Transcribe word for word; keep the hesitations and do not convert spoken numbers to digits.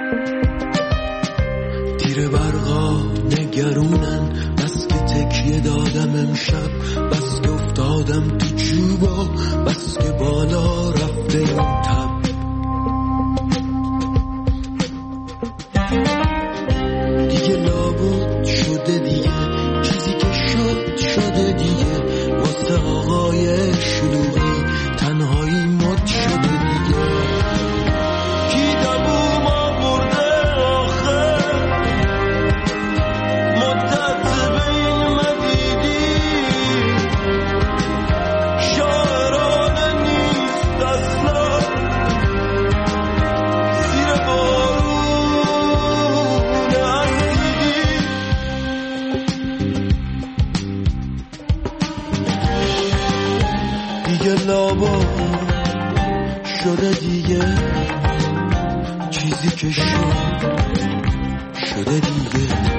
تیر برقا نگرونن، بس که تکیه دادم امشب، بس که افتادم تو چوبا، بس که بالا رفته این تب. دیگه لابد شده دیگه، چیزی که شد شده دیگه، واسه آقای شلوغی تنهایی مد شده دیگه. کی دبو ما برده آخه، مدت بین مدیدی، شاعرانه نیست اصلا، زیر بارون اسیدی. دیگه لابا شده دیگه، چیزی که شد شده دیگه.